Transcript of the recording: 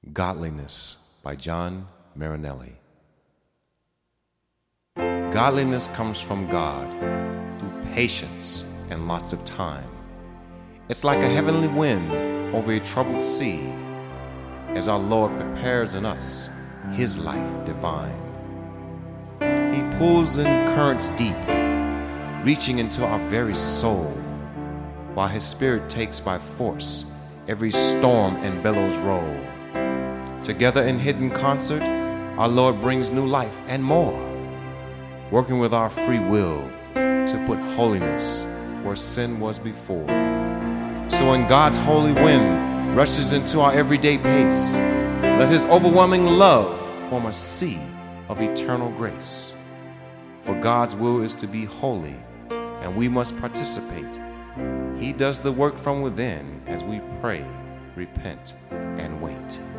Godliness by John Marinelli. Godliness comes from God through patience and lots of time. It's like a heavenly wind over a troubled sea as our Lord prepares in us His life divine. He pulls in currents deep, reaching into our very soul, while His Spirit takes by force every storm and billows roll. Together in hidden concert, our Lord brings new life and more, working with our free will to put holiness where sin was before. So when God's holy wind rushes into our everyday pace, let His overwhelming love form a sea of eternal grace. For God's will is to be holy, and we must participate. He does the work from within as we pray, repent, and wait.